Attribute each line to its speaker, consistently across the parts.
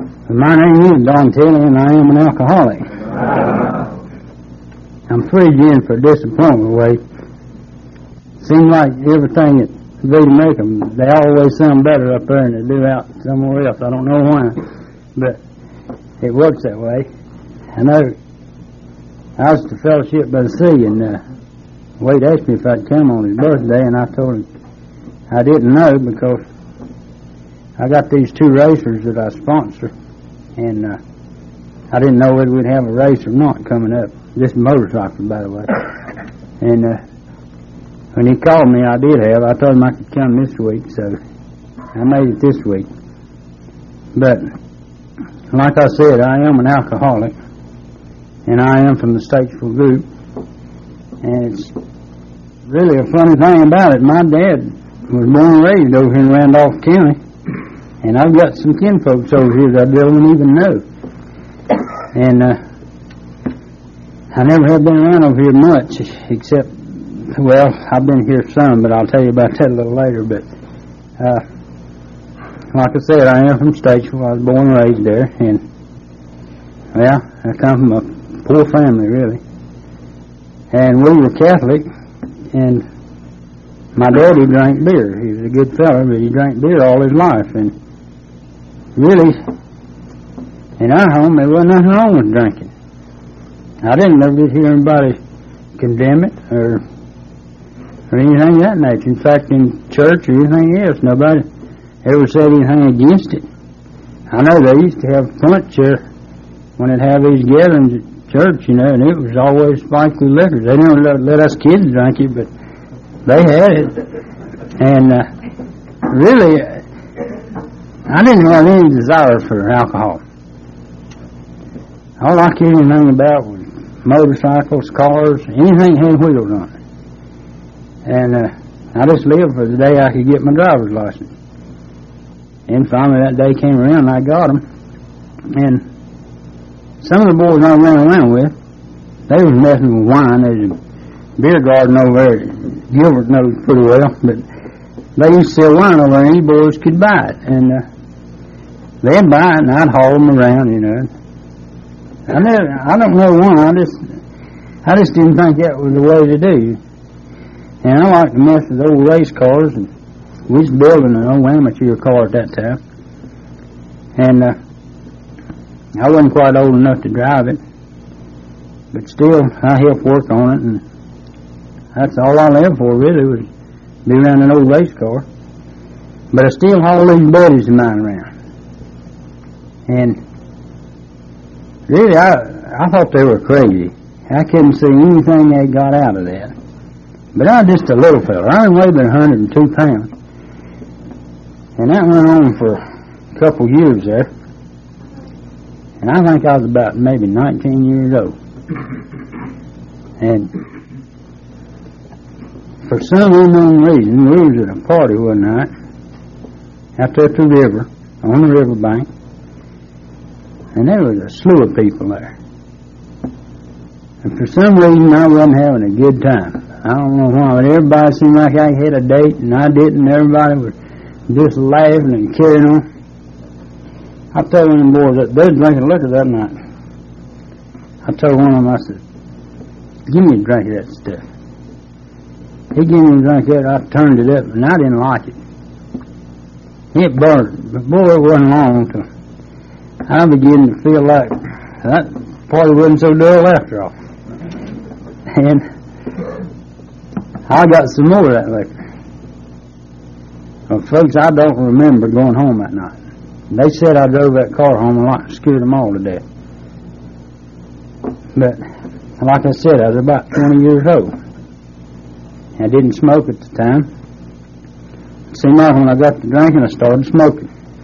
Speaker 1: My name is Don Taylor, and I am an alcoholic. I'm free again for disappointment, Wade. Seems like everything that they make them, they always sound better up there than they do out somewhere else. I don't know why, but it works that way. I know I was at the Fellowship by the Sea, and Wade asked me if I'd come on his birthday, and I told him I didn't know because I got these two racers that I sponsor, and I didn't know whether we'd have a race or not coming up. This motorcycle, by the way. And when he called me, I did have. I told him I could come this week, so I made it this week. But like I said, I am an alcoholic, and I am from the Statesville group. And it's really a funny thing about it. My dad was born and raised over here in Randolph County, and I've got some kinfolks over here that I don't even know. And I never have been around over here much, except, well, I've been here some, but I'll tell you about that a little later. But like I said, I am from Statesville. I was born and raised there, and, well, I come from a poor family, really. And we were Catholic, and my daddy drank beer. He was a good fellow, but he drank beer all his life. And really, in our home, there wasn't nothing wrong with drinking. I didn't ever hear anybody condemn it or anything of that nature. In fact, in church or anything else, nobody ever said anything against it. I know they used to have punch when they'd have these gatherings at church, you know, and it was always sparkly liquor. They didn't let us kids drink it, but they had it. And really, I didn't have any desire for alcohol. All I cared anything about was motorcycles, cars, anything that had wheels on it. And I just lived for the day I could get my driver's license. And finally that day came around and I got them. And some of the boys I ran around with, they was messing with wine. There's a beer garden over there Gilbert knows pretty well, but they used to sell wine over there and these boys could buy it. And they'd buy it and I'd haul them around, you know. I don't know why, I just didn't think that was the way to do. And I like to mess with old race cars, and we was building an old amateur car at that time. And I wasn't quite old enough to drive it, but still I helped work on it, and that's all I lived for really, was be around an old race car. But I still hauled these buddies of mine around. And really, I thought they were crazy. I couldn't see anything they got out of that. But I was just a little fella. I only weighed about 102 pounds. And that went on for a couple years there. And I think I was about maybe 19 years old. And for some unknown reason, we was at a party one night out there at the river, on the riverbank. And there was a slew of people there. And for some reason, I wasn't having a good time. I don't know why, but everybody seemed like I had a date, and I didn't. Everybody was just laughing and carrying on. I told one of them boys that they was drinking liquor that night. I told one of them, I said, give me a drink of that stuff. He gave me a drink of it, I turned it up, and I didn't like it. It burned, but boy, it wasn't long until I began to feel like that party wasn't so dull after all. And I got some more of that liquor. Well, folks, I don't remember going home that night. They said I drove that car home and like scared them all to death. But, like I said, I was about 20 years old. I didn't smoke at the time. It seemed like when I got to drinking, I started smoking.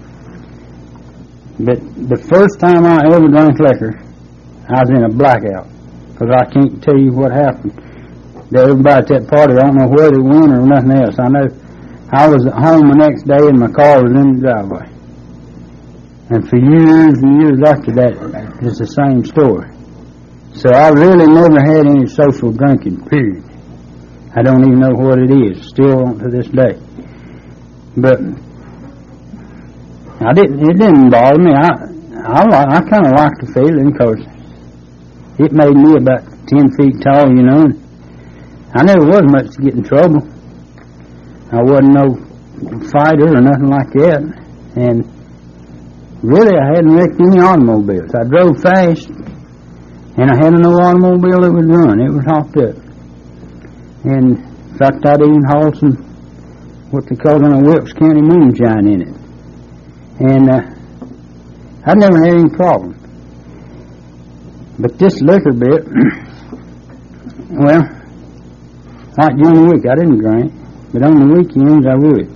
Speaker 1: But the first time I ever drank liquor, I was in a blackout. Because I can't tell you what happened. Everybody at that party, I don't know where they went or nothing else. I know I was at home the next day and my car was in the driveway. And for years and years after that, it's the same story. So I really never had any social drinking, period. I don't even know what it is, still don't to this day. But it didn't bother me. I kind of liked the feeling because it made me about 10 feet tall, you know. And I never was much to get in trouble. I wasn't no fighter or nothing like that. And really, I hadn't wrecked any automobiles. I drove fast, and I had no automobile that would run. It was hopped up. And in fact, I'd even hauled some, what they call in Wilkes County moonshine in it. And I'd never had any problem. But this liquor bit, well, like during the week I didn't drink, but on the weekends I would.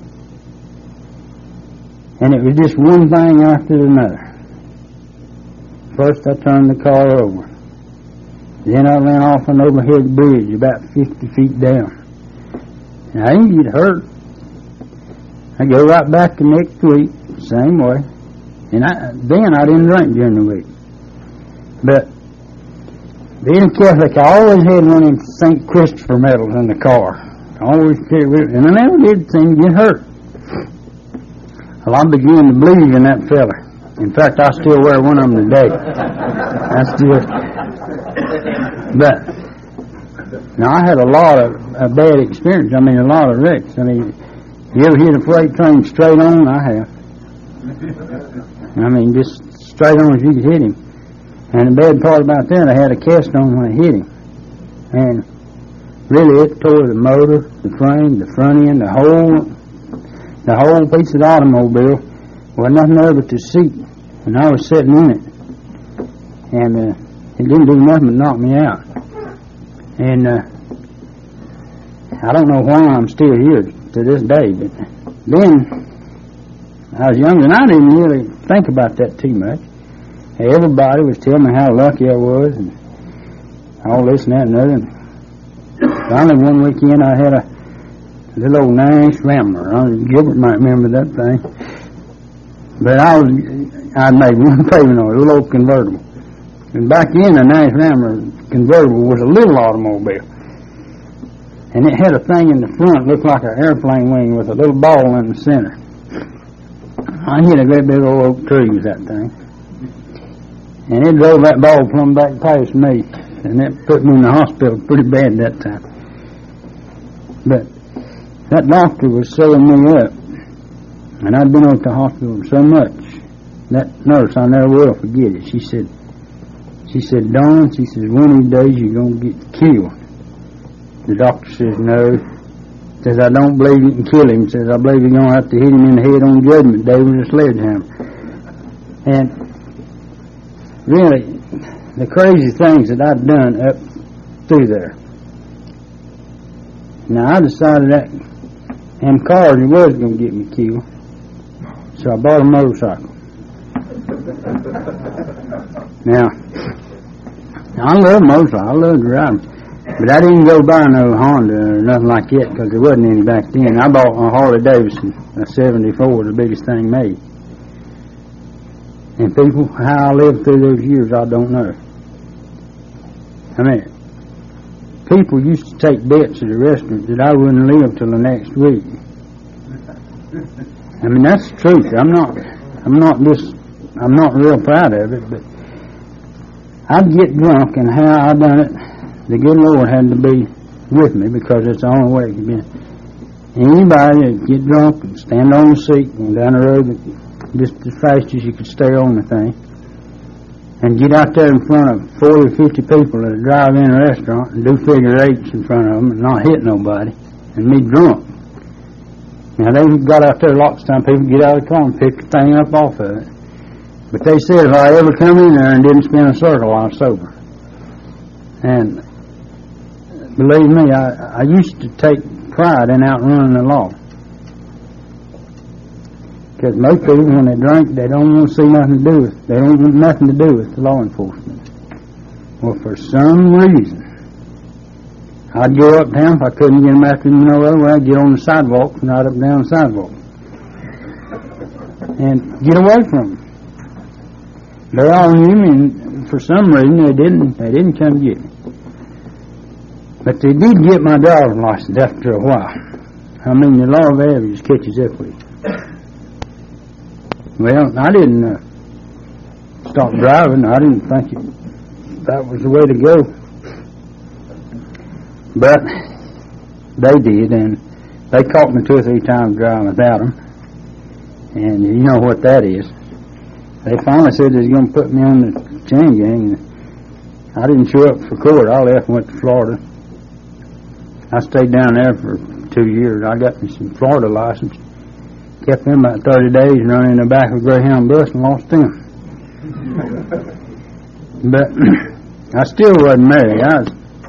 Speaker 1: And it was just one thing after another. First I turned the car over. Then I ran off an overhead bridge about 50 feet down. And I didn't get hurt. I go right back the next week, same way. And then I didn't drink during the week. But being a Catholic, I always had one of them St. Christopher medals in the car. I always carried with it, and I never did seem to get hurt. Well, I began to believe in that fella. In fact, I still wear one of them today. But now I had a lot of bad experience. I mean, a lot of wrecks. I mean, you ever hit a freight train straight on? I have. I mean, just straight on as you could hit him. And the bad part about that, I had a cast on when I hit him. And really, it tore the motor, the frame, the front end, the whole piece of the automobile. Well, nothing there but the seat. And I was sitting in it. And it didn't do nothing but knock me out. And I don't know why I'm still here to this day. But then, I was younger, and I didn't really think about that too much. Everybody was telling me how lucky I was, and all this and that and other. Finally, one weekend, I had a little old Nash Rambler. Gilbert might remember that thing. But I made one payment on it, a little old convertible. And back then, a Nash Rambler convertible was a little automobile. And it had a thing in the front, looked like an airplane wing with a little ball in the center. I hit a great big old oak tree with that thing. And it drove that ball plumb back past me. And that put me in the hospital pretty bad that time. But that doctor was sewing me up. And I'd been at the hospital so much. That nurse, I never will forget it. She said, Don, she says, one of these days you're going to get killed. The doctor says, no. Says, I don't believe you can kill him. Says, I believe you're going to have to hit him in the head on Judgment Day with a sledgehammer. And really, the crazy things that I'd done up through there. Now, I decided that them cars was going to get me killed. So I bought a motorcycle. Now, I love motorcycles. I love driving. But I didn't go buy no Honda or nothing like that because there wasn't any back then. I bought a Harley Davidson, a 74, the biggest thing made. And people, how I lived through those years, I don't know. I mean, people used to take bets at a restaurant that I wouldn't live till the next week. I mean, that's the truth. I'm not real proud of it, but I'd get drunk, and how I done it, the good Lord had to be with me because it's the only way it could be. Anybody that get drunk and stand on the seat and down the road just as fast as you could stay on the thing and get out there in front of 40 or 50 people at a drive-in restaurant and do figure eights in front of them and not hit nobody and me drunk. Now, they got out there lots of times, people get out of the car and pick the thing up off of it. But they said if I ever come in there and didn't spin a circle, I was sober. And believe me, I used to take pride in outrunning the law. Because most people, when they drink, they don't want to see nothing to do with, they don't want nothing to do with the law enforcement. Well, for some reason, I'd go uptown. If I couldn't get them after me no other way, I'd get on the sidewalk and right up and down the sidewalk. And get away from them. They all knew me, and for some reason, they didn't come get me. But they did get my driver's license after a while. I mean, the law of averages catches up with you. Well, I didn't stopped driving. I didn't think that was the way to go. But they did, and they caught me 2 or 3 times driving without them. And you know what that is. They finally said they was going to put me on the chain gang, and I didn't show up for court. I left and went to Florida. I stayed down there for 2 years. I got me some Florida license. Kept them about 30 days running in the back of a Greyhound bus and lost them. But I still wasn't married. I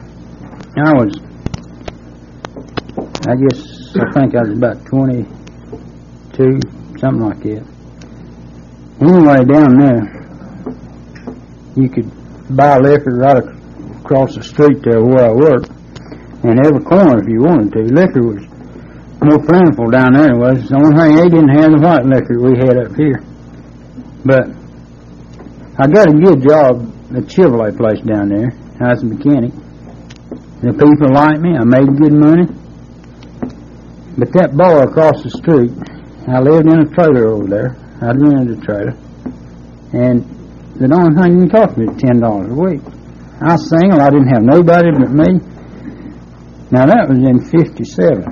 Speaker 1: think I was about 22, something like that. Anyway, down there, you could buy liquor right across the street there where I worked, and every corner if you wanted to. Liquor was more plentiful down there than it was. The only thing they didn't have the white liquor we had up here. But I got a good job at Chevrolet place down there. I was a mechanic. The people liked me. I made good money. But that bar across the street, I lived in a trailer over there. I'd rented a trailer. And the only thing you can cost me was $10 a week. I was single. I didn't have nobody but me. Now, that was in 57.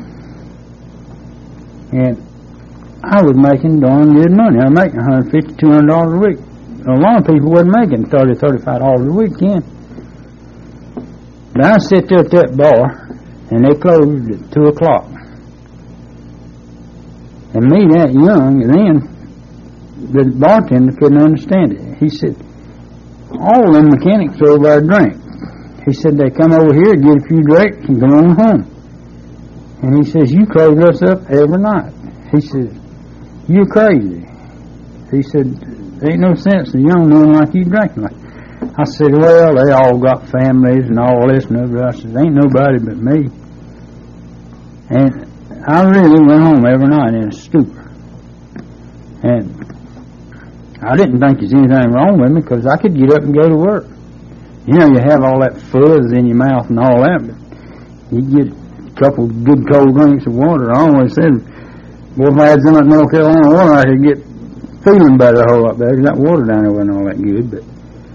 Speaker 1: And I was making darn good money. I was making $150, $200 a week. A lot of people wasn't making $30, $35 a week then. But I sit there at that bar, and they closed at 2 o'clock. And me, that young, then, the bartender couldn't understand it. He said, all them mechanics over there drink. He said, they come over here, get a few drinks, and go on home. And he says, you close us up every night. He says, you're crazy. He said, there ain't no sense in young men like you drinking like. I said, well, they all got families and all this and that. I said, ain't nobody but me. And I really went home every night in a stupor. And I didn't think there's anything wrong with me because I could get up and go to work. You know, you have all that fuzz in your mouth and all that, but you get a couple of good cold drinks of water. I always said, well, if I had some of that North Carolina water, I could get feeling better a whole lot better, because that water down there wasn't all that good. But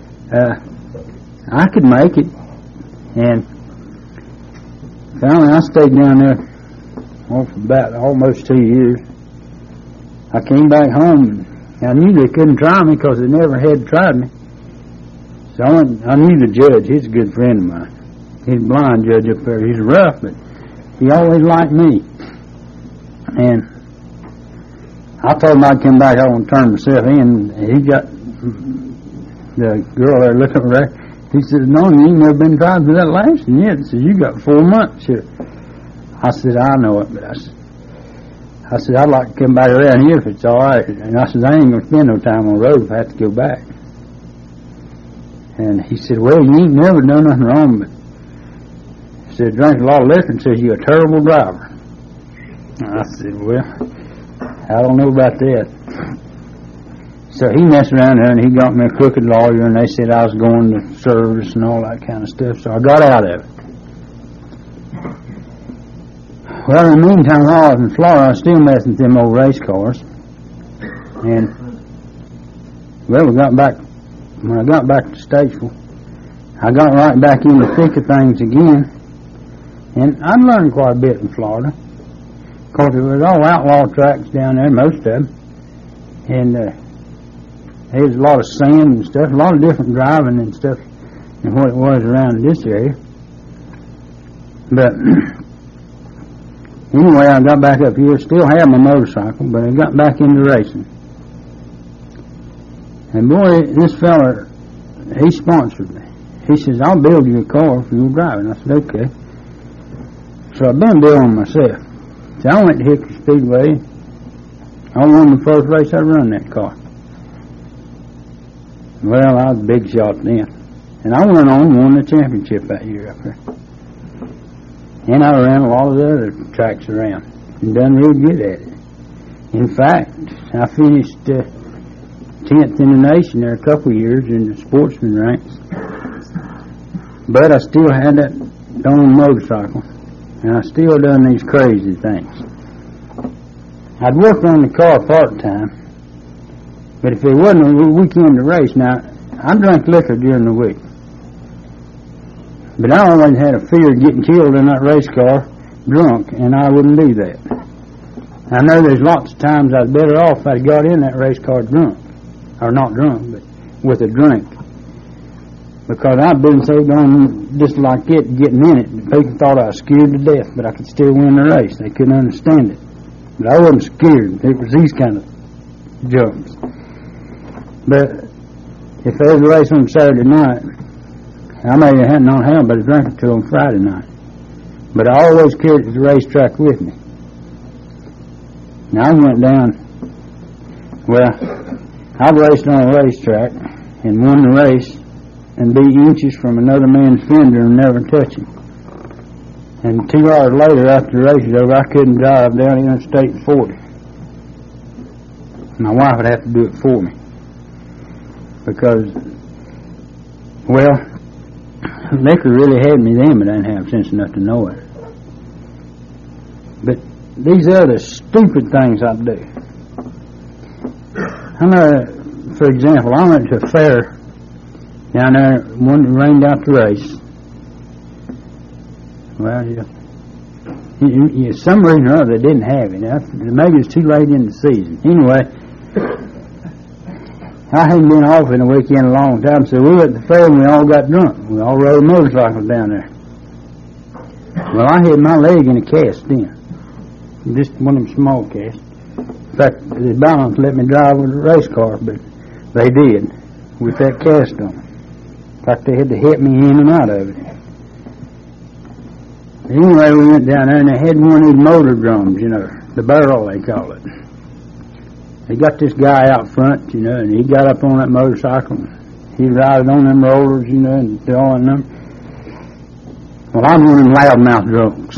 Speaker 1: I could make it. And finally, I stayed down there for about almost 2 years. I came back home, and I knew they couldn't try me because they never had tried me. So I knew the judge. He's a good friend of mine. He's a blind judge up there. He's rough, but he always liked me. And I told him I'd come back. I want to turn myself in. He got the girl there looking over there. He said, no, you ain't never been tried for that last one yet. He said, you got 4 months here. I said, I know it, but I said, I'd like to come back around here if it's all right. And I said, I ain't going to spend no time on the road if I have to go back. And he said, well, you ain't never done nothing wrong, but he said, drink a lot of liquor and says you're a terrible driver. And I said, well, I don't know about that. So he messed around there and he got me a crooked lawyer, and they said I was going to service and all that kind of stuff. So I got out of it. Well, in the meantime, while I was in Florida, I was still messing with them old race cars. And, well, when I got back to Statesville, I got right back in the thick of things again. And I learned quite a bit in Florida. Of course, it was all outlaw tracks down there, most of them. And there was a lot of sand and stuff, a lot of different driving and stuff than what it was around this area. But anyway, I got back up here, still had my motorcycle, but I got back into racing. And boy, this fella, he sponsored me. He says, I'll build you a car for your driving. I said, okay. So I've been building myself. So I went to Hickory Speedway. I won the first race I run that car. Well, I was a big shot then. And I went on and won the championship that year up there. And I ran a lot of the other tracks around and done real good at it. In fact, I finished 10th in the nation there a couple of years in the sportsman ranks. But I still had that darn motorcycle. And I still done these crazy things. I'd work on the car part-time. But if it wasn't a weekend to race, now, I drank liquor during the week. But I always had a fear of getting killed in that race car drunk, and I wouldn't do that. I know there's lots of times I was better off if I'd got in that race car drunk. Or not drunk, but with a drink. Because I've been so gone just like it, getting in it, people thought I was scared to death, but I could still win the race. They couldn't understand it. But I wasn't scared. It was these kind of jumps. But if there was a race on Saturday night, I may have not had but a drink or two on Friday night. But I always carried the racetrack with me. Now I went down, well, I've raced on a racetrack and won the race and be inches from another man's fender and never touch him. And 2 hours later, after the race was over, I couldn't drive down Interstate 40. My wife would have to do it for me. Because, well, liquor really had me then, but I didn't have sense enough to know it. But these other stupid things I do. I know, for example, I went to a fair down there, one that rained out the race. Well, yeah, some reason or other they didn't have it. Maybe it's too late in the season. Anyway, I hadn't been off in a weekend a long time, so we were at the fair and we all got drunk. We all rode motorcycles down there. Well, I had my leg in a cast then. Just one of them small casts. In fact, the balance let me drive with a race car, but they did with that cast on. In fact, they had to hit me in and out of it. Anyway, we went down there and they had one of these motor drums, you know, the barrel they call it. They got this guy out front, you know, and he got up on that motorcycle. He rode on them rollers, you know, and throwing them. Well, I'm one of them loudmouth drunks.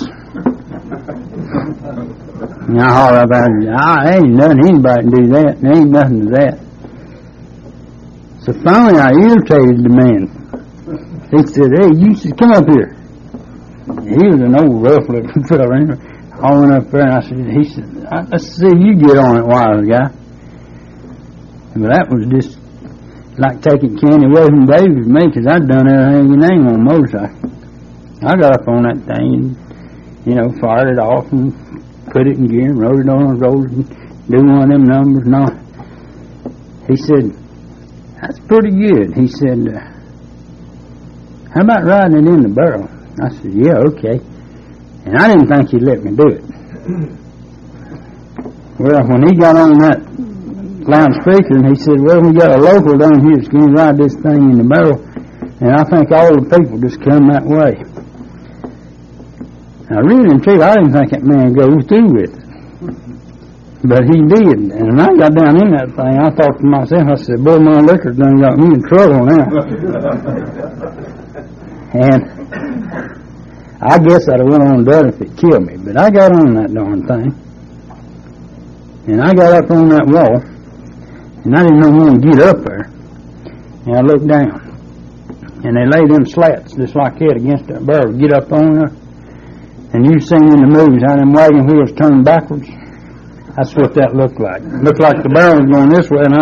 Speaker 1: And I holler about it. Ain't nothing anybody can do that. There ain't nothing to that. So finally I irritated the man. He said, hey, you should come up here. He was an old rough-looking fellow. I went up there and I said, let's see if you get on it, wise guy. But that was just like taking candy away from David with me, because I'd done everything you name on a motorcycle. I got up on that thing and, you know, fired it off and put it in gear and rode it on the road and do one of them numbers and all. He said, that's pretty good. He said, how about riding it in the barrel? I said, yeah, okay. And I didn't think he'd let me do it. Well, when he got on that loudspeaker and he said, well, we got a local down here that's going to ride this thing in the barrel, and I think all the people just come that way. Now, really and truly, I didn't think that man would go through with it. But he did. And when I got down in that thing, I thought to myself, I said, boy, my liquor done got me in trouble now. And I guess I'd have went on and done it if it killed me. But I got on that darn thing. And I got up on that wall. And I didn't know when to get up there. And I looked down. And they laid them slats just like that against that barrel. Get up on there. And you've seen in the movies how them wagon wheels turn backwards. That's what that looked like. It looked like the barrel was going this way,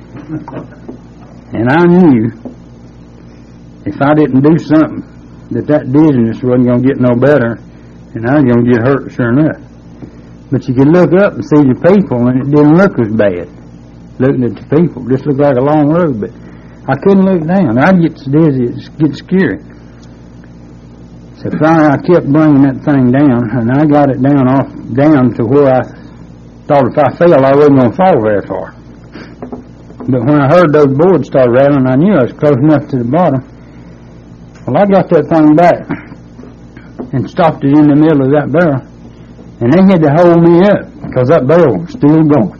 Speaker 1: and I knew if I didn't do something that dizziness wasn't going to get no better, and I was going to get hurt sure enough. But you could look up and see the people, and it didn't look as bad. Looking at the people, just looked like a long road, but I couldn't look down. I'd get so dizzy, it'd get scary. So finally I kept bringing that thing down, and I got it down to where I thought if I fell, I wasn't going to fall very far. But when I heard those boards start rattling, I knew I was close enough to the bottom. Well, I got that thing back and stopped it in the middle of that barrel, and they had to hold me up because that barrel was still going.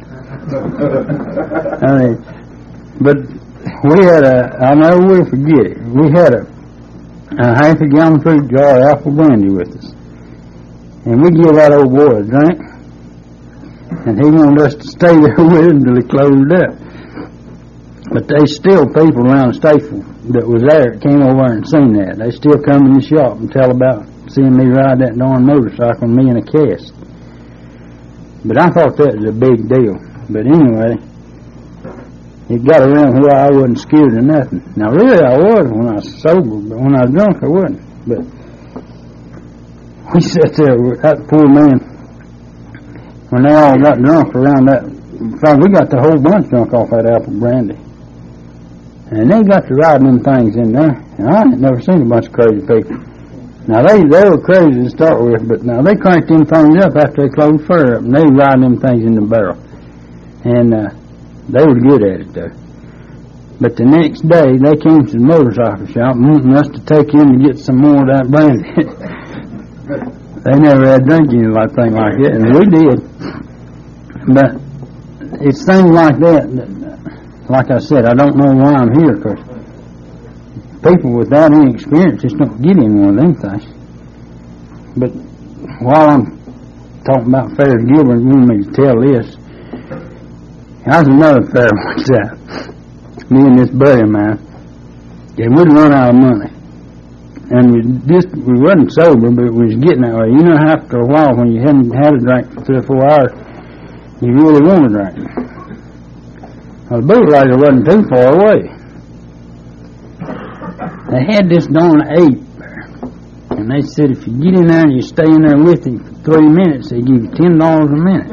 Speaker 1: But we had I'll never will forget it. We had a half a gallon fruit jar of apple brandy with us, and we gave that old boy a drink. And he wanted us to stay there with him until he closed up. But there's still people around the station that was there that came over and seen that. They still come in the shop and tell about seeing me ride that darn motorcycle and me in a cast. But I thought that was a big deal. But anyway, it got around where I wasn't scared of nothing. Now, really, I was when I was sober, but when I was drunk, I wasn't. But we sat there with that poor man when they all got drunk around that. In fact, we got the whole bunch drunk off that apple brandy. And they got to riding them things in there. And I ain't never seen a bunch of crazy people. Now, they were crazy to start with, but now they cranked them things up after they closed fur up, and they were riding them things in the barrel. And they were good at it, though. But the next day, they came to the motorcycle shop wanting us to take in to get some more of that brandy. They never had drank anything like that, and we did. But it's things like that, like I said, I don't know why I'm here, because people without any experience just don't get in one of them things. But while I'm talking about Ferris Gilbert, you want me to tell this. How's another fair one that? Me and this buddy of mine, and we'd run out of money. And we wasn't sober, but we was getting that way. You know, after a while, when you hadn't had a drink for 3 or 4 hours, you really want a drink. Well, the bootlegger wasn't too far away. They had this darn ape there, and they said if you get in there and you stay in there with him for 3 minutes, they give you $10 a minute.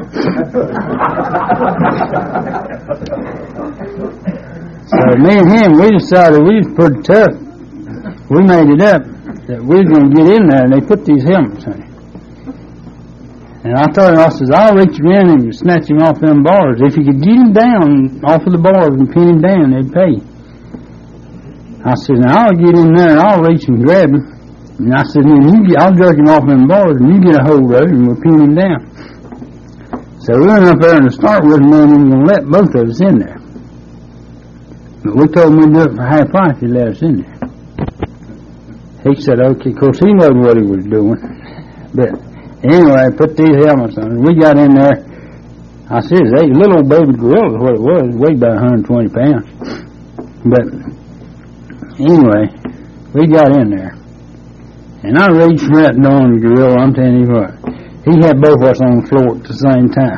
Speaker 1: So me and him, we decided we was pretty tough. We made it up that we was going to get in there, and they put these helmets on him. And I told him, I said, I'll reach around him and snatch him off them bars. If you could get him down off of the bars and pin him down, they'd pay. I said, now I'll get in there and I'll reach and grab him. And I said, I'll jerk him off them bars and you get a hold of him and we'll pin him down. So we went up there and to start with, and then we were going to let both of us in there. But we told him we'd do it for half price if he let us in there. He said, okay, of course he knew what he was doing. But anyway, I put these helmets on. We got in there. I said, a little old baby gorilla is what it was. It weighed about 120 pounds. But anyway, we got in there. And I reached for that darn gorilla, I'm telling you what. He had both of us on the floor at the same time.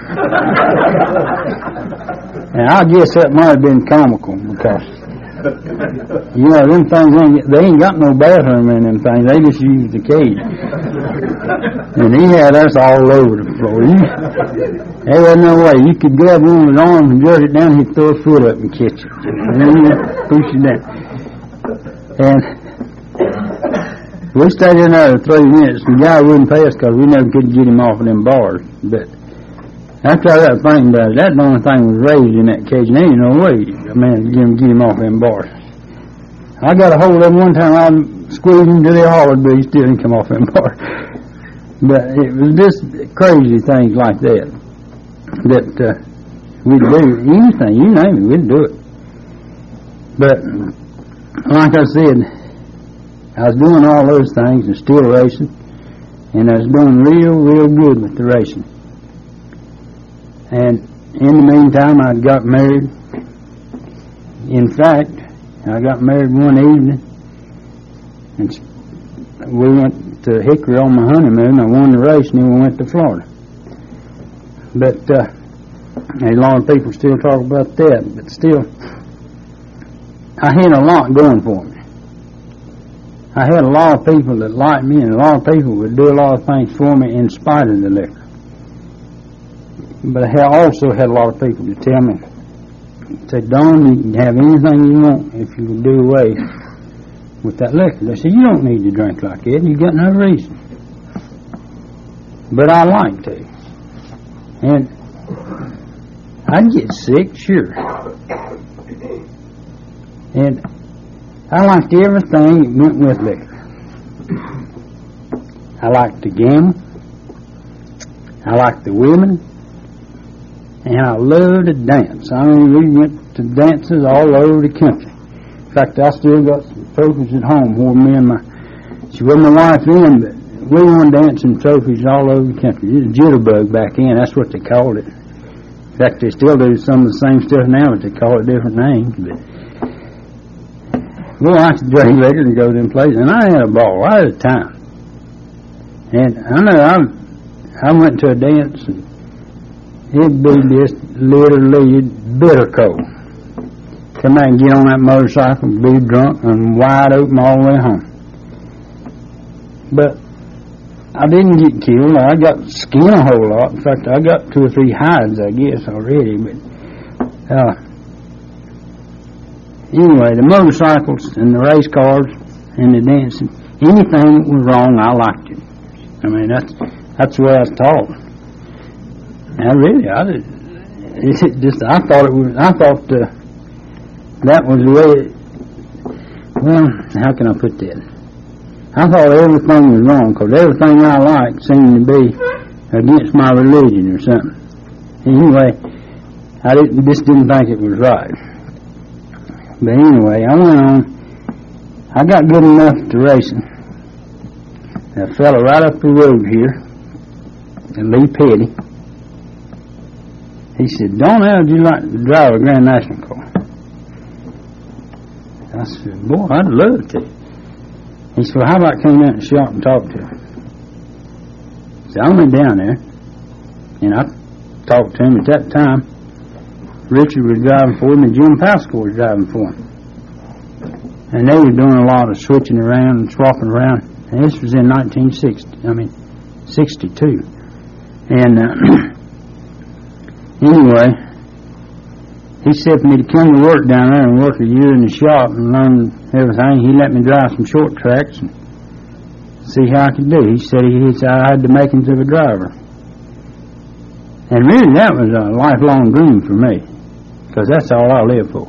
Speaker 1: And I guess that might have been comical because, you know, them things, they ain't got no bathroom in them things. They just use the cage. And he had us all over the floor. There wasn't no way. You could grab one with his arms and jerk it down, he'd throw a foot up and catch it. And then he'd push you down. And we stayed in there for 3 minutes. The guy wouldn't pay us because we never could get him off of them bars. But after I got thinking about it, that darn thing was raised in that cage, and there ain't no way, man, get him off them bars. I got a hold of him one time, I squeezed him to the hard, but he still didn't come off them bars. But it was just crazy things like that we'd do. Anything, you name it, we'd do it. But like I said, I was doing all those things and still racing, and I was doing real good with the racing. And in the meantime, I got married. In fact, I got married one evening, and we went to Hickory on my honeymoon. I won the race, and then we went to Florida. But a lot of people still talk about that, but still, I had a lot going for me. I had a lot of people that liked me, and a lot of people would do a lot of things for me in spite of the liquor. But I also had a lot of people to tell me, say, Don, you can have anything you want if you will do away with that liquor. They said, you don't need to drink like that, you got no reason. But I like to. And I'd get sick, sure. And I liked everything that went with liquor. I liked to gamble. I liked the women. And I loved to dance. I mean, we went to dances all over the country. In fact, I still got some trophies at home where she wasn't my wife then, but we won dancing trophies all over the country. It was jitterbug back then. That's what they called it. In fact, they still do some of the same stuff now, but they call it different names. But well, I could drink liquor and go to them places, and I had a ball. I had a time. And I know I went to a dance, and it'd be just literally bitter cold. come back and get on that motorcycle, be drunk and wide open all the way home. But I didn't get killed. I got skinned a whole lot. In fact, I got 2 or 3 hides, I guess, already. But anyway, the motorcycles and the race cars and the dancing, anything that was wrong, I liked it. I mean, that's the way I was taught. And I thought that was the way. Well, how can I put that? I thought everything was wrong because everything I liked seemed to be against my religion or something. Anyway, I just didn't think it was right. But anyway, I went on. I got good enough to racing. A fella right up the road here, Lee Petty, he said, "Don't how'd you like to drive a Grand National car?" I said, "Boy, I'd love to." He said, "Well, how about coming out in the shop and talk to him?" So I went down there, and I talked to him. At that time, Richard was driving for him, and Jim Pascal was driving for him. And they were doing a lot of switching around and swapping around. And this was in 62. And anyway, he said for me to come to work down there and work a year in the shop and learn everything. He let me drive some short tracks and see how I could do. He said I had the makings of a driver. And really that was a lifelong dream for me, because that's all I lived for.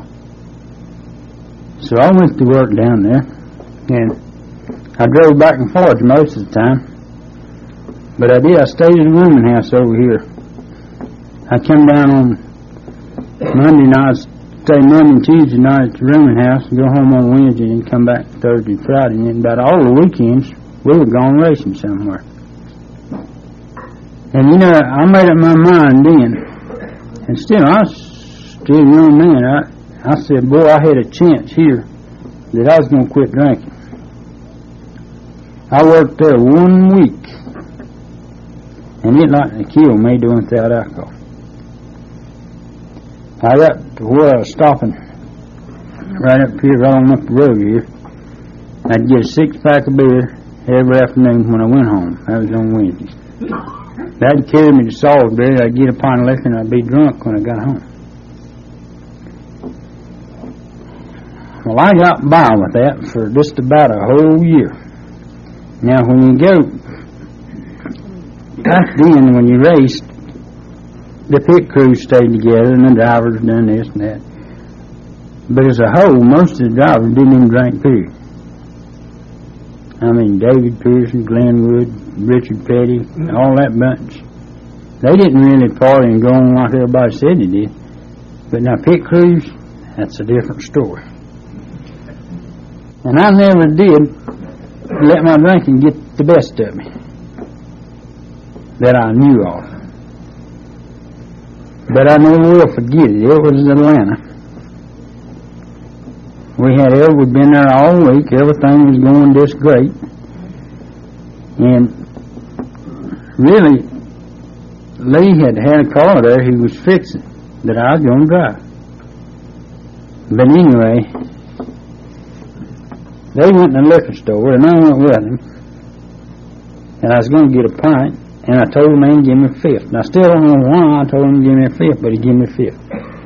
Speaker 1: So I went to work down there, and I drove back and forth most of the time. But I stayed in the rooming house over here. I come down on Monday night, stay Monday and Tuesday night at the rooming house, and go home on Wednesday and come back Thursday and Friday. And then about all the weekends, we were gone racing somewhere. And I made up my mind then, and still, I was still a young man. I said, boy, I had a chance here that I was going to quit drinking. I worked there 1 week, and it like to kill me doing without alcohol. I got to where I was stopping right up here, right on up the road here. I'd get a 6-pack of beer every afternoon when I went home. That was on Wednesdays. That'd carry me to Salisbury. I'd get a pint of liquor and I'd be drunk when I got home. Well, I got by with that for just about a whole year. Now, when you go, back then when you raced, the pit crews stayed together and the drivers done this and that. But as a whole, most of the drivers didn't even drink, period. I mean, David Pearson, Glenn Wood, Richard Petty, all that bunch. They didn't really party and go on like everybody said they did. But now pit crews, that's a different story. And I never did let my drinking get the best of me that I knew of. But I never will forget it. It was Atlanta. We'd been there all week. Everything was going just great. And really, Lee had a car there he was fixing that I was going to drive. But anyway, they went in the liquor store, and I went with them. And I was going to get a pint, and I told the man to give me a fifth. And I still don't know why I told him to give me a fifth, but he gave me a fifth.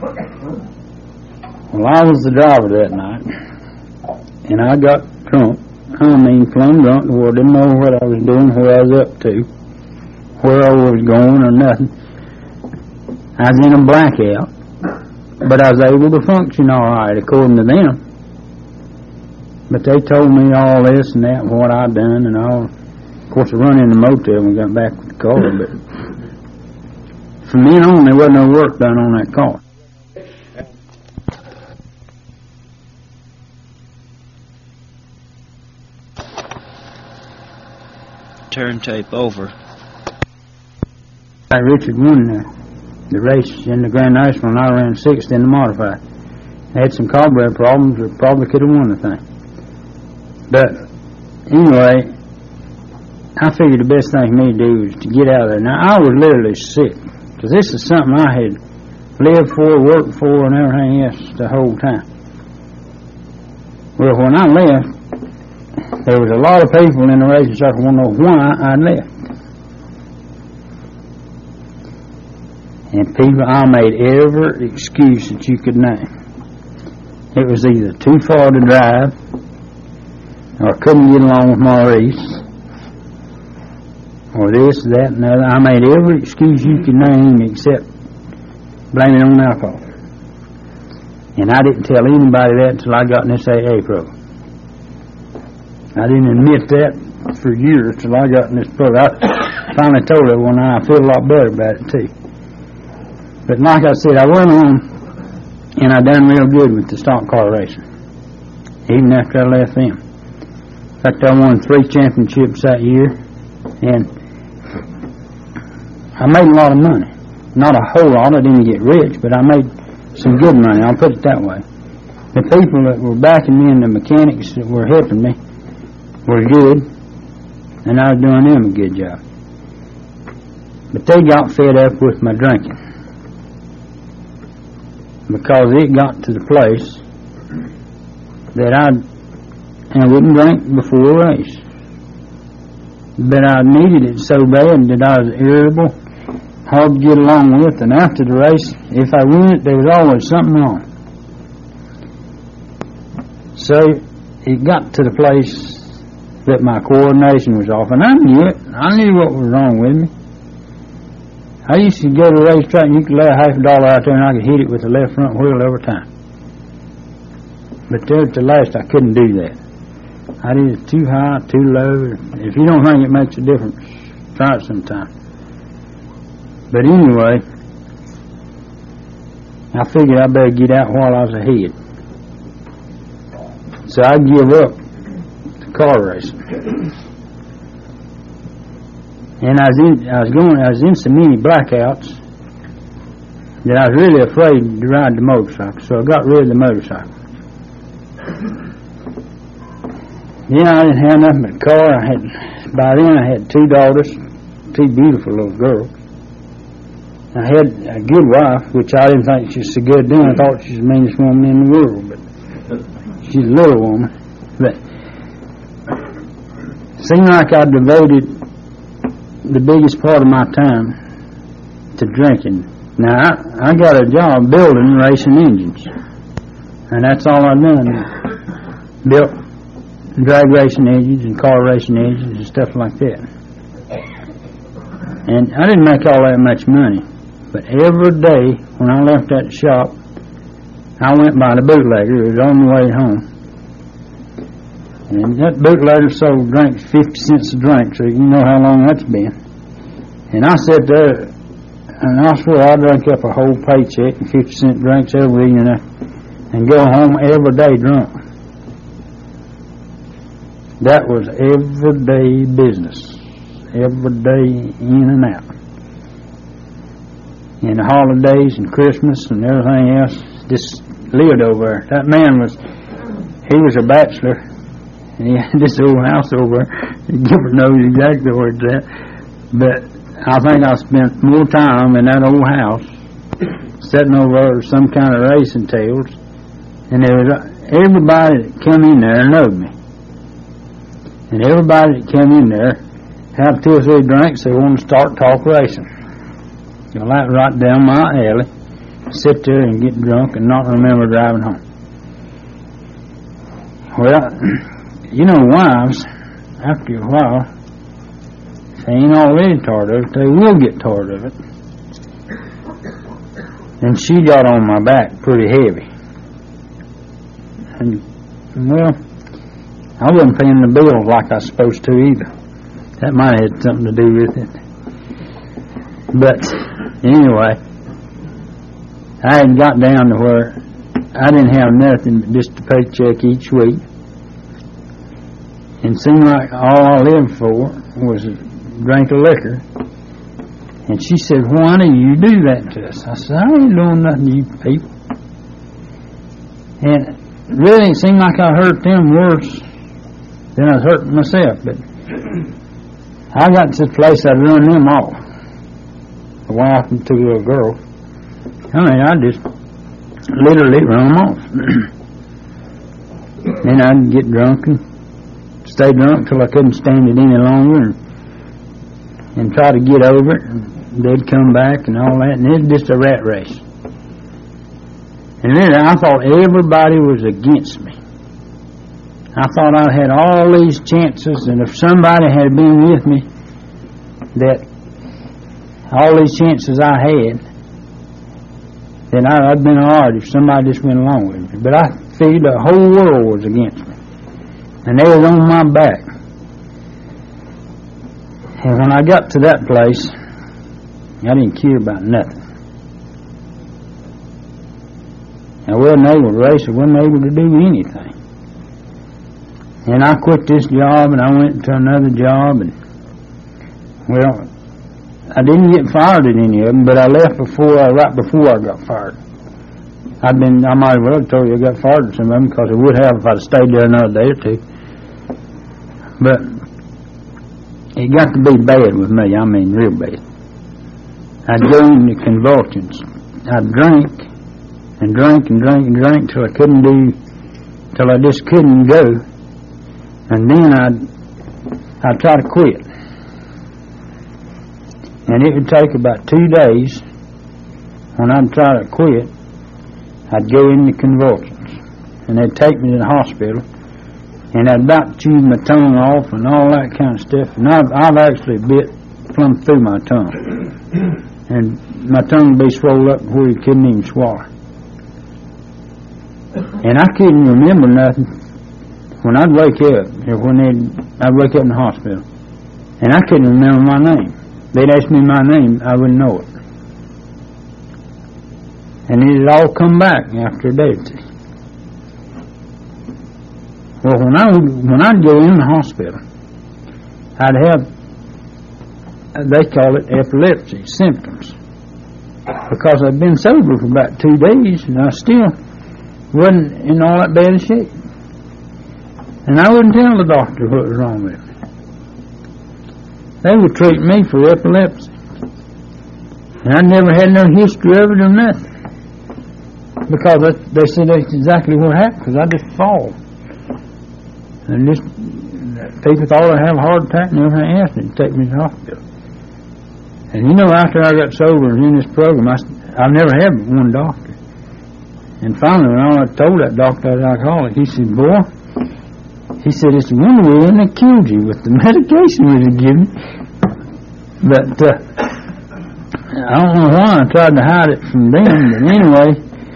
Speaker 1: Well, I was the driver that night, and I got drunk. I mean, plumb drunk, the world didn't know what I was doing, what I was up to, where I was going, or nothing. I was in a blackout, but I was able to function all right, according to them. But they told me all this and that, what I'd done, and all. Of course, I run in the motel and got back with the car, but from then on, there wasn't no work done on that car.
Speaker 2: Turn tape over.
Speaker 1: Richard won the race in the Grand National, and I ran 6th in the modified. I had some carburetor problems, or probably could have won the thing. But anyway, I figured the best thing for me to do was to get out of there. Now, I was literally sick, because this is something I had lived for, worked for, and everything else the whole time. Well, when I left, there was a lot of people in the racing circle want to know why I left. And people, I made every excuse that you could name. It was either too far to drive, or couldn't get along with Maurice, or this, that, and other. I made every excuse you could name except blame it on alcohol. And I didn't tell anybody that until I got in this AA program. I didn't admit that for years till I got in this program. I finally told everyone I feel a lot better about it too. But like I said, I went on and I done real good with the stock car racing, even after I left them. In fact, I won 3 championships that year, and I made a lot of money. Not a whole lot, I didn't get rich, but I made some good money, I'll put it that way. The people that were backing me and the mechanics that were helping me were good, and I was doing them a good job. But they got fed up with my drinking, because it got to the place that I wouldn't drink before a race. But I needed it so bad that I was irritable, hard to get along with, and after the race, if I win it, there was always something wrong. So it got to the place that my coordination was off, and I knew it. I knew what was wrong with me. I used to go to the racetrack and you could lay $50 out there and I could hit it with the left front wheel every time. But there at the last I couldn't do that. I did it too high, too low. If you don't think it makes a difference, try it sometime. But anyway, I figured I better get out while I was ahead. So I give up the car racing. And I was in so many blackouts that I was really afraid to ride the motorcycle, so I got rid of the motorcycle. Then I didn't have nothing but a car. By then I had 2 daughters, 2 beautiful little girls. I had a good wife, which I didn't think she was so good then. I thought she was the meanest woman in the world, but she's a little woman. But it seemed like I devoted the biggest part of my time to drinking. Now, I got a job building racing engines, and that's all I've done. Built drag racing engines and car racing engines and stuff like that. And I didn't make all that much money, but every day when I left that shop, I went by the bootlegger. It was on the way home. And that bootlegger sold drinks 50 cents a drink, so you know how long that's been. And I sat there, and I swear I drank up a whole paycheck and 50-cent drinks every evening and go home every day drunk. That was everyday business, every day in and out. And the holidays and Christmas and everything else just lived over there. That man he was a bachelor. And he had this old house over there. Gilbert knows exactly where it's at. But I think I spent more time in that old house sitting over some kind of racing tails. And there was everybody that come in there knowed me. And everybody that came in there had 2 or 3 drinks. They wanted to start talk racing. Well, that right down my alley. Sit there and get drunk and not remember driving home. Well, you know, wives, after a while, if they ain't already tired of it, they will get tired of it. And she got on my back pretty heavy. And, well, I wasn't paying the bills like I was supposed to either. That might have had something to do with it. But, anyway, I had got down to where I didn't have nothing but just a paycheck each week. And it seemed like all I lived for was a drink of liquor. And she said, "Why do you do that to us?" I said, "I ain't doing nothing to you people." And really it seemed like I hurt them worse than I was hurting myself. But I got to the place I'd run them off. The wife and 2 little girls. I mean, I just literally run them off. Then I'd get drunk and stay drunk till I couldn't stand it any longer and try to get over it. And they'd come back and all that, and it was just a rat race. And then I thought everybody was against me. I thought I had all these chances, and if somebody had been with me, that all these chances I had, then I'd been all right if somebody just went along with me. But I figured the whole world was against me, and they was on my back. And when I got to that place, I didn't care about nothing. I wasn't able to race. I wasn't able to do anything. And I quit this job, and I went to another job, and, well, I didn't get fired at any of them, but I left right before I got fired. I might as well have told you I got fired at some of them, because I would have if I'd stayed there another day or two. But it got to be bad with me. I mean, real bad. I'd go into convulsions. I'd drink and drink and drink and drink till I just couldn't go. And then I'd try to quit. And it would take about 2 days. When I'd try to quit, I'd go into convulsions. And they'd take me to the hospital. And I'd about chew my tongue off and all that kind of stuff. And I've actually bit plumb through my tongue. And my tongue would be swollen up where you couldn't even swallow. And I couldn't remember nothing when I'd wake up, or I'd wake up in the hospital. And I couldn't remember my name. They'd ask me my name, I wouldn't know it. And it'd all come back after a day or two. Well, when I'd go in the hospital, I'd have, they call it epilepsy symptoms. Because I'd been sober for about 2 days, and I still wasn't in all that bad a shape. And I wouldn't tell the doctor what was wrong with me. They would treat me for epilepsy. And I never had no history of it or nothing. Because they said that's exactly what happened, because I just fall. And just, people thought I'd have a heart attack and everything else, and they'd take me to the hospital. And you know, after I got sober and in this program, I've never had one doctor. And finally, when I told that doctor I was alcoholic, he said, boy, he said, it's a wonder we wouldn't have killed you with the medication we had given. But I don't know why I tried to hide it from them. But anyway,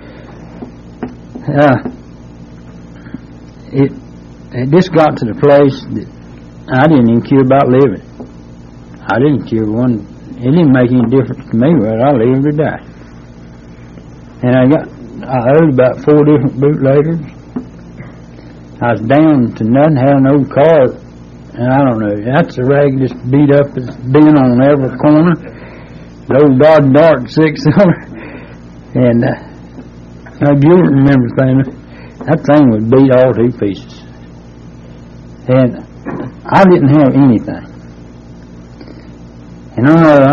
Speaker 1: it just got to the place that I didn't even care about living. I didn't care one. It didn't make any difference to me whether I lived or died. And I owed about 4 different bootleggers. I was down to nothing, had an old car, and I don't know, that's a rag just beat up, it's been on every corner. The old Dodge Dart 6-cylinder. And you'll remember that thing was beat all to pieces. And I didn't have anything. And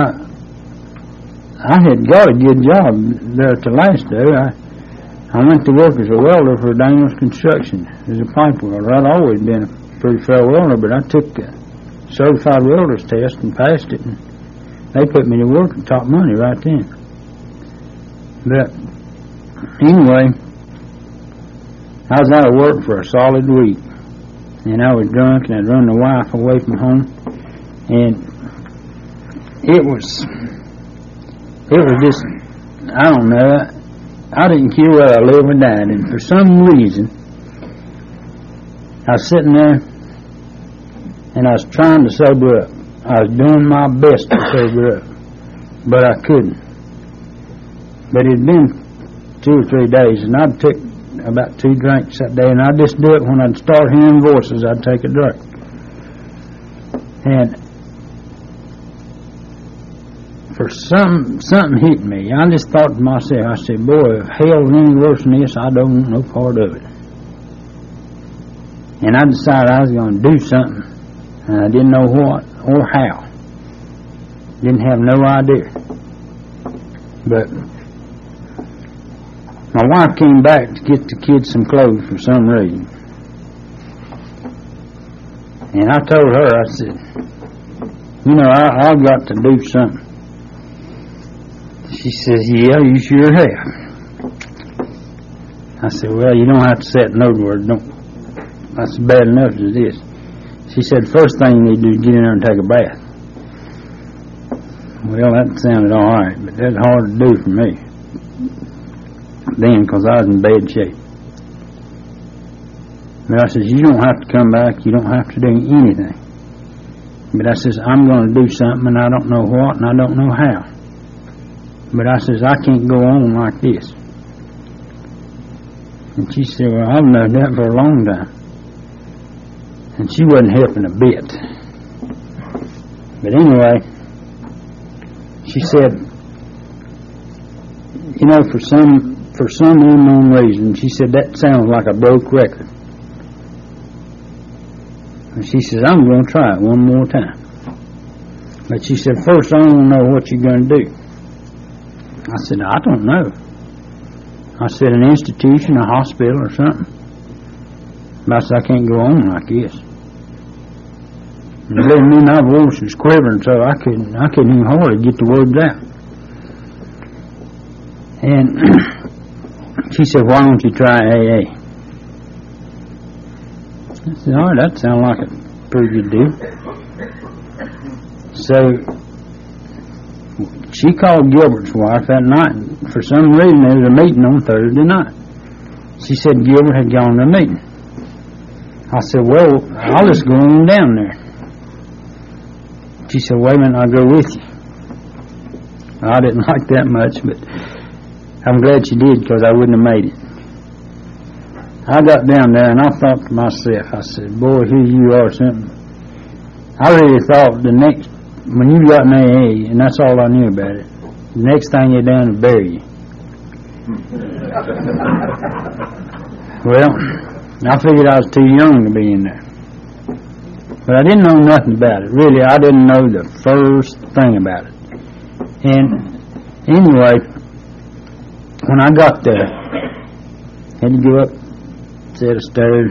Speaker 1: I had got a good job there at the last day. I went to work as a welder for Daniels Construction as a pipe welder. I'd always been a pretty fair welder, but I took a certified welder's test and passed it, and they put me to work at top money right then. But anyway, I was out of work for a solid week, and I was drunk, and I'd run the wife away from home, and it was just, I don't know, I didn't care whether I lived or died, and for some reason, I was sitting there, and I was trying to sober up. I was doing my best to sober up, but I couldn't. But it had been 2 or 3 days, and I'd took about 2 drinks that day, and I'd just do it when I'd start hearing voices, I'd take a drink. And for something hit me. I just thought to myself, I said, boy, if hell is any worse than this, I don't want no part of it. And I decided I was going to do something, and I didn't know what or how. Didn't have no idea. But my wife came back to get the kids some clothes for some reason. And I told her, I said, I've got to do something. She says, yeah, you sure have. I said, well, you don't have to say it in other words. That's bad enough as it is. She said, first thing you need to do is get in there and take a bath. Well, that sounded all right, but that's hard to do for me then, because I was in bad shape. But I says, you don't have to come back. You don't have to do anything. But I says, I'm going to do something, and I don't know what, and I don't know how. But I says, I can't go on like this. And she said, well, I've known that for a long time. And she wasn't helping a bit. But anyway, she said, for some unknown reason, she said, that sounds like a broke record. And she says, I'm going to try it one more time. But she said, first I want to know what you're going to do. I said, I don't know. I said, an institution, a hospital or something. But I said, I can't go on like this. And believe me, my voice was quivering, so I couldn't even hardly get the words out. And she said, why don't you try AA? I said, all right, that sounds like a pretty good deal. So she called Gilbert's wife that night. For some reason, there was a meeting on Thursday night. She said Gilbert had gone to a meeting. I said, well, I'll just go on down there. She said, wait a minute, I'll go with you. I didn't like that much, but I'm glad she did, because I wouldn't have made it. I got down there and I thought to myself, I said, boy, here you are something. I really thought when you got an AA, and that's all I knew about it, the next thing you're down to bury you. Well, I figured I was too young to be in there. But I didn't know nothing about it. Really, I didn't know the first thing about it. And anyway, when I got there, had to go up a set of stairs.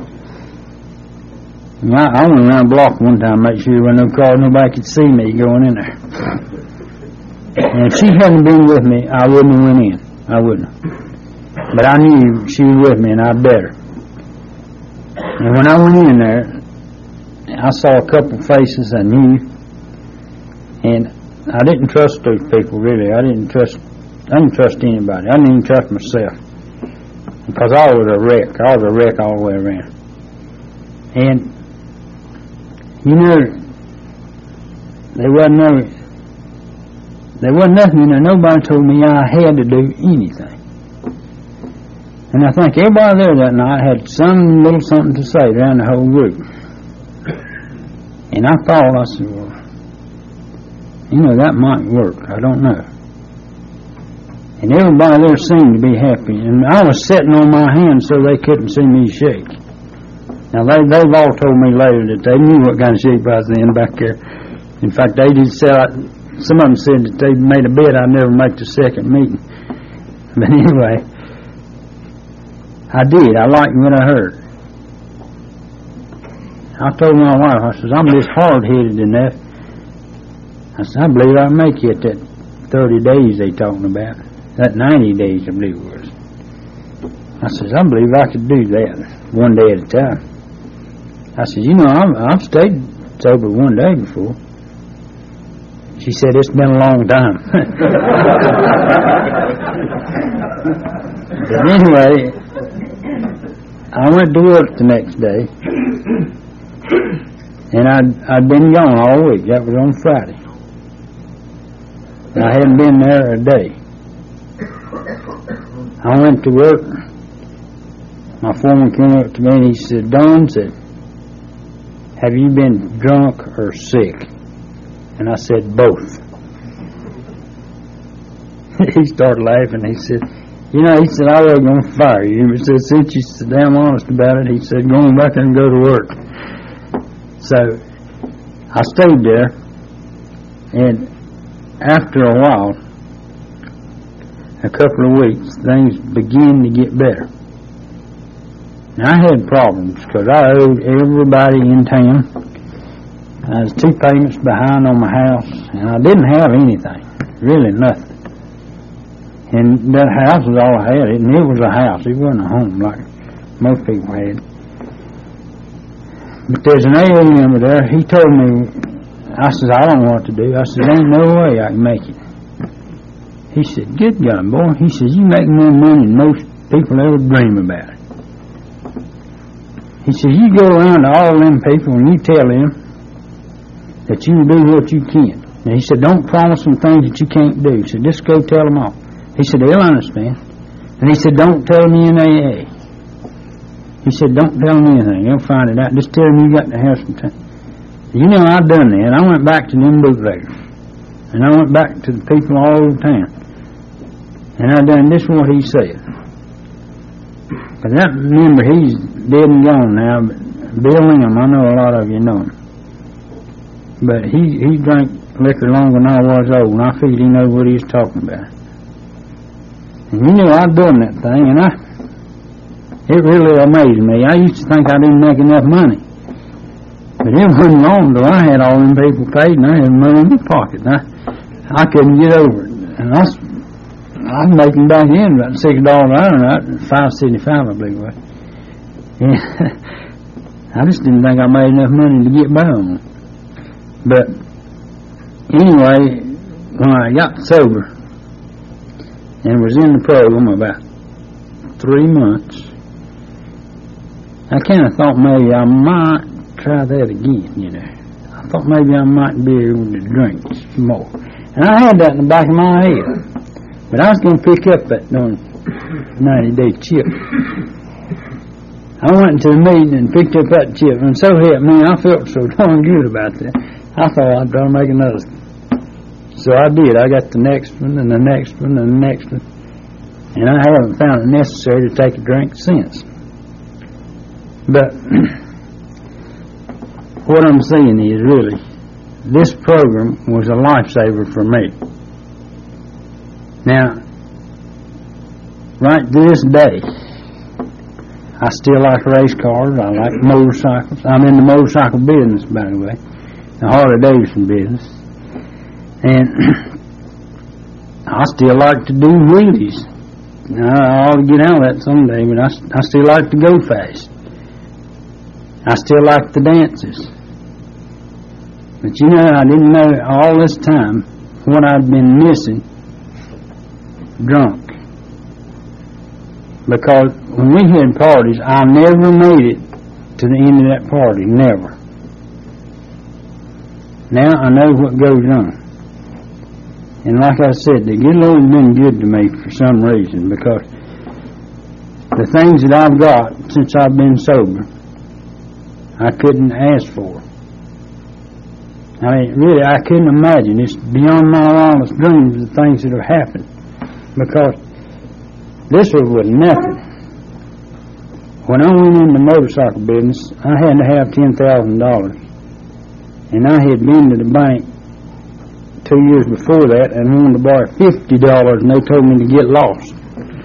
Speaker 1: And I went around the block one time to make sure there wasn't no car, nobody could see me going in there. And if she hadn't been with me, I wouldn't have went in. I wouldn't have. But I knew she was with me, and I better. And when I went in there, I saw a couple of faces I knew, and I didn't trust those people, really. I didn't trust anybody. I didn't even trust myself, because I was a wreck. I was a wreck all the way around. And there wasn't nothing in there. Nobody told me I had to do anything. And I think everybody there that night had some little something to say around the whole group. And I said, well, that might work. I don't know. And everybody there seemed to be happy. And I was sitting on my hands so they couldn't see me shake. Now, they've all told me later that they knew what kind of shape I was in back there. In fact, they did say, some of them said that they made a bet I'd never make the second meeting. But anyway, I did. I liked what I heard. I told my wife, I said, I'm just hard-headed enough. I said, I believe I can make it that 30 days they talking about. That 90 days, I believe it was. I said, I believe I could do that one day at a time. I said, I've stayed sober one day before. She said, it's been a long time. But anyway, I went to work the next day, and I'd been gone all week. That was on Friday. I hadn't been there a day. I went to work. My foreman came up to me and he said, Don, have you been drunk or sick? And I said, both. He started laughing. He said, I was going to fire you. He said, since you're so damn honest about it, he said, go on back and go to work. So I stayed there, and after a while, a couple of weeks, things began to get better. And I had problems because I owed everybody in town. I was 2 payments behind on my house, and I didn't have anything, really nothing. And that house was all I had, and it was a house. It wasn't a home like most people had. But there's an AA member there. He told me, I said, I don't know what to do. I said, ain't no way I can make it. He said, good God, boy. He said, you make more money than most people ever dream about it. He said, you go around to all them people and you tell them that you do what you can. And he said, don't promise them things that you can't do. He said, just go tell them all. He said, they'll understand. And he said, don't tell them you're in AA. He said, don't tell them anything. They'll find it out. Just tell them you got to have some time. You know, I've done that. I went back to them bootleggers. And I went back to the people all over town. And I done this what he said. But that member, he's dead and gone now. But Bill Ingham, I know a lot of you know him. But he drank liquor longer than I was old, and I figured he knew what he was talking about. And you know, I've done that thing, and it really amazed me. I used to think I didn't make enough money. But it wasn't long till I had all them people paid, and I had money in my pocket. I couldn't get over it. And I was making back in about $6 an hour, $5.75, I believe it was. Yeah. I just didn't think I made enough money to get by on it. But anyway, when I got sober and was in the program about 3 months, I kind of thought maybe I might try that again, you know. I thought maybe I might be able to drink some more. And I had that in the back of my head. But I was going to pick up that 90-day chip. I went to the meeting and picked up that chip, and so helped me, I felt so darn good about that. I thought I'd try to make another. So I did. I got the next one and the next one and the next one. And I haven't found it necessary to take a drink since. But what I'm saying is, really, this program was a lifesaver for me. Now, right to this day, I still like race cars. I like motorcycles. I'm in the motorcycle business, by the way, the Harley-Davidson business. And I still like to do wheelies. I ought to get out of that someday, but I still like to go fast. I still like the dances. But you know, I didn't know all this time what I'd been missing drunk. Because when we had parties, I never made it to the end of that party. Never. Now I know what goes on. And like I said, the good Lord's been good to me for some reason, because the things that I've got since I've been sober, I couldn't ask for. I mean, really, I couldn't imagine. It's beyond my wildest dreams, the things that have happened. Because this was nothing. When I went in the motorcycle business, I had to have $10,000. And I had been to the bank 2 years before that and wanted to borrow $50, and they told me to get lost.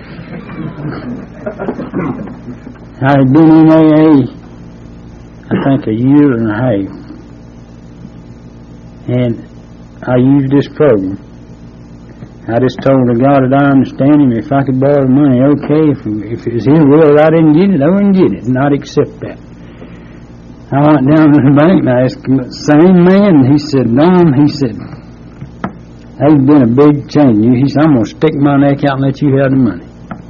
Speaker 1: I had been in AA, I think, a year and a half. And I used this program. I just told the God that I understand Him. If I could borrow the money, okay. If it was His will, I didn't get it, I wouldn't get it. Not accept that. I went down to the bank and I asked him, the same man, and he said, Don, he said, there's been a big change. He said, I'm going to stick my neck out and let you have the money.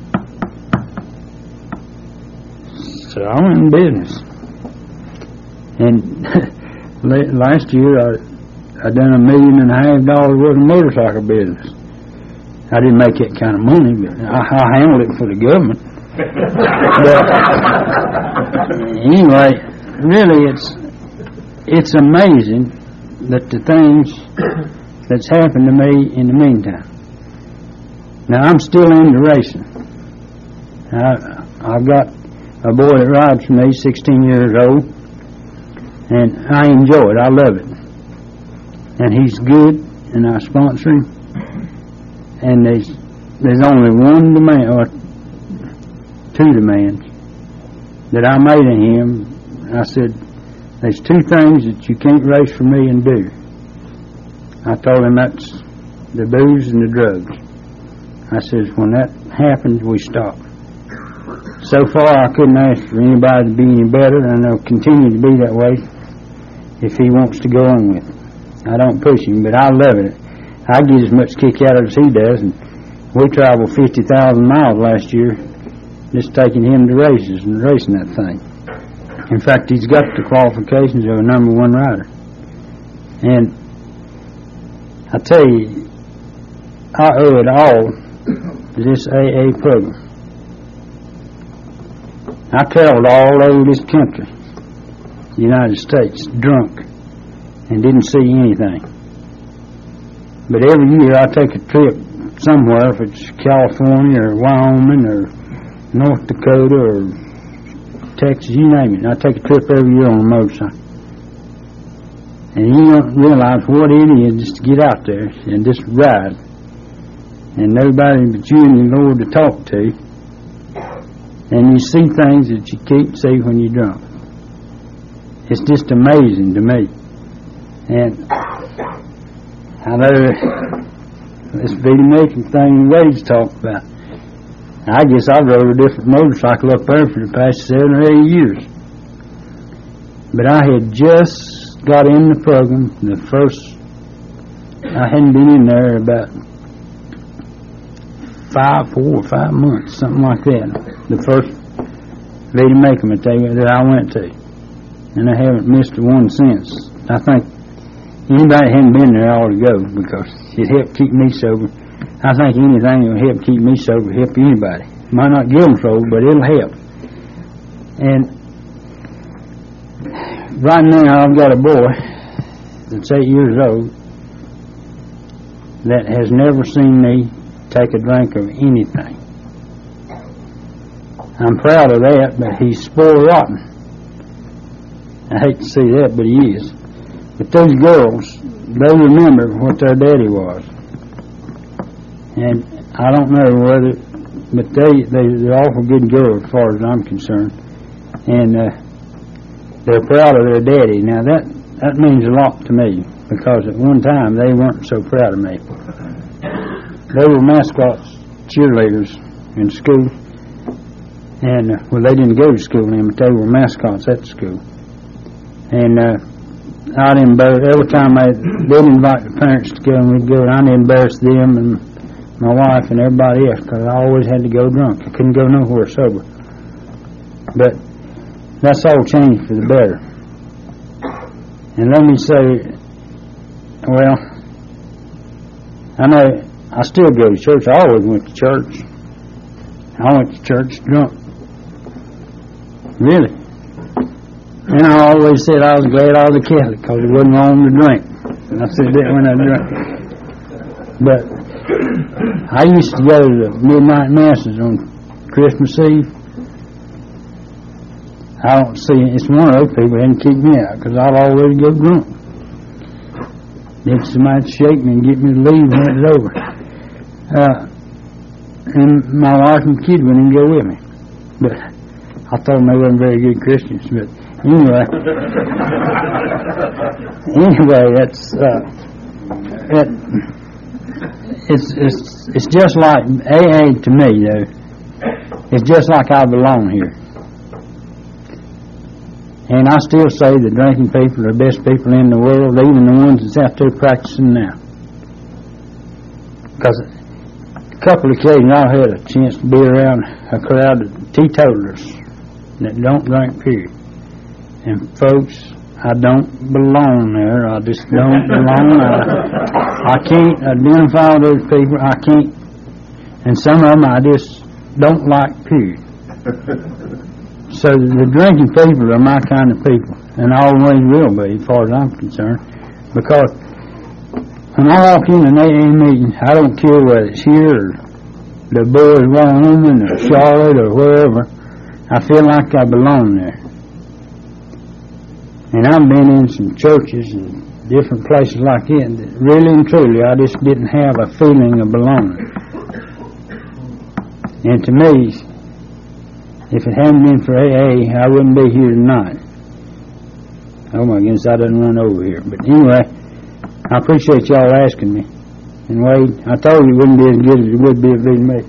Speaker 1: So I went in business. And last year I done $1.5 million worth of motorcycle business. I didn't make that kind of money, but I handled it for the government. But anyway, really, it's amazing that the things that's happened to me in the meantime. Now, I'm still into racing. I've got a boy that rides for me, 16 years old, and I enjoy it. I love it. And he's good, and I sponsor him. And there's only one demand, or two demands. that I made of him. I said, there's two things that you can't race for me and do. I told him that's the booze and the drugs. I said, when that happens, we stop. So far, I couldn't ask for anybody to be any better, and they'll continue to be that way if he wants to go on with it. I don't push him, but I love it. I get as much kick out of it as he does, and we traveled 50,000 miles last year just taking him to races and racing that thing. In fact, he's got the qualifications of a number one rider. And I tell you, I owe it all to this AA program. I traveled all over this country, the United States, drunk, and didn't see anything. But every year I take a trip somewhere, if it's California or Wyoming or North Dakota or Texas, you name it. I take a trip every year on a motorcycle. And you don't realize what it is just to get out there and just ride. And nobody but you and the Lord to talk to. And you see things that you can't see when you're drunk. It's just amazing to me. And I know this video-making thing Wade's talked about. I guess I rode a different motorcycle up there for the past 7 or 8 years. But I had just got in the program. I hadn't been in there about 4 or 5 months, something like that. The first video-making that I went to. And I haven't missed one since. I think anybody that hadn't been there ought to go because it helped keep me sober. I think anything that will help keep me sober will help anybody. Might not get them sober, but it'll help. And right now I've got a boy that's 8 years old that has never seen me take a drink of anything. I'm proud of that, but he's spoiled rotten. I hate to see that, but he is. But those girls, they remember what their daddy was. And I don't know whether, but they're awful good girls as far as I'm concerned. And they're proud of their daddy. Now that means a lot to me because at one time they weren't so proud of me. They were mascots, cheerleaders in school. And, well, they didn't go to school then, but they were mascots at the school. And I'd embarrass, every time they'd invite the parents to go and we'd go, and I'd embarrass them and my wife and everybody else because I always had to go drunk. I couldn't go nowhere sober. But that's all changed for the better. And let me say, well, I know I still go to church. I always went to church. I went to church drunk. Really. And I always said I was glad I was a Catholic because it wasn't wrong to drink. And I said that when I drank. But I used to go to the midnight masses on Christmas Eve. I don't see, it's one of those people that hadn't kicked me out because I'd always go drunk. Then somebody'd shake me and get me to leave when it was over. And my wife and kid wouldn't even go with me. But I told them they weren't very good Christians. But anyway, it's just like AA to me though. It's just like I belong here. And I still say the drinking people are the best people in the world, even the ones that's out there practicing now. Because a couple of occasions I've had a chance to be around a crowd of teetotalers that don't drink, period. And folks, I don't belong there. I just don't belong. I can't identify with those people. I can't. And some of them I just don't like, period. So the drinking people are my kind of people, and always will be, as far as I'm concerned. Because when I walk in an AA meeting, I don't care whether it's here or the boys, Wyoming or Charlotte or wherever. I feel like I belong there. And I've been in some churches and different places like that, that really and truly I just didn't have a feeling of belonging. And to me, If it hadn't been for AA, I wouldn't be here tonight. Oh my goodness, I didn't run over here. But anyway, I appreciate y'all asking me. And Wade, I told you it wouldn't be as good as it would be if it me.